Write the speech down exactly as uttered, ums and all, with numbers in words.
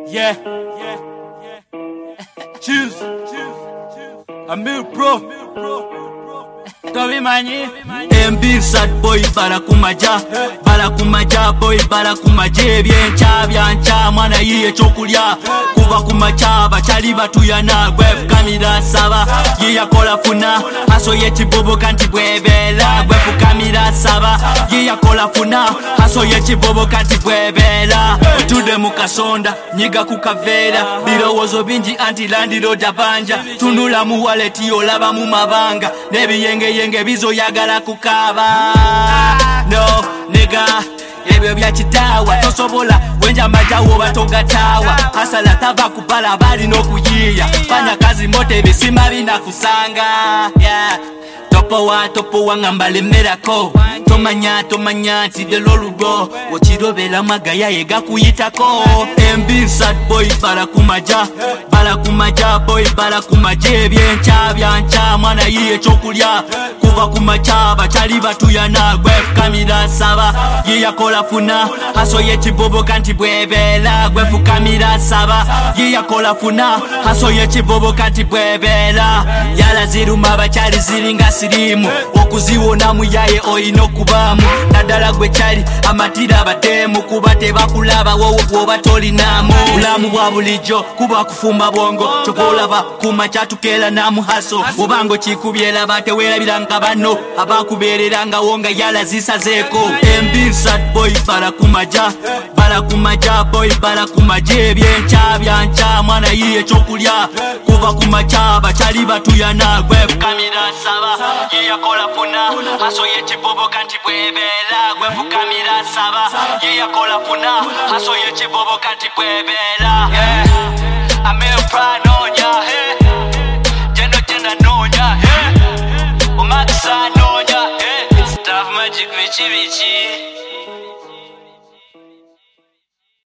Yeah, yeah, choose. I'm here, bro. Tobimanyi M B sad boy barakumaja barakumaja boy barakumaja ebyencha byancha mwana yiye chokulya kuva kumacha bachali batuyana gwef kamira saba yiya kola funa haso yechibobo kanti bwebela gwef kamira saba yiya kola funa haso yechibobo kanti bwebela tude mukasonda nyiga kukavera birowozo bingi anti landiro jabanja tunula mu wallet yo laba mu mabanga nebiyenge yenge bizo yagala kukaba no nigga ebyo byakitawa tosobola wenja majawo batogatawa hasala tava kupala bali nokuyiya fanya kazi mote bisima binakusanga yeah topo wa topo wa ngambale merako tomanya tomanya ti de lolugo ochirobela magaya yega kuyitako M B sad boy barakumaja barakumaja boy barakumaja ebyencha byancha mwana yiye chokulya kuva kumacha bachali batuyana gwef kamira saba yiya kola funa haso yechibobo kanti bwebela gwefu kamira saba yiya kola funa haso yechibobo kanti bwebela yala ziruma bachali ziringa sirimu okuziwona muyaye oyino kubamu nadala gwe chali amatira batemu kuba tebakulaba wowo bwobatolinamu bulamu bwa bulijjo kuba kufumba bwongo chokolaba kuma chatukela namu haso obango chikubyela batewera biranga bano abakubereranga wonga yala zisazeko M B sad boy barakumaja barakumaja boy barakumaja ebyencha byancha mwana yiye chokulya kuva kumacha bachali batuyana gwef kamira saba yiya kola funa haso yechibobo kanti bwebela gwefu kamira saba yiya kola funa haso yechibobo kanti bwebela yeah I'm proud on ya hey jeno jena no ya hey umakisa no ya hey stuff magic bichi bichi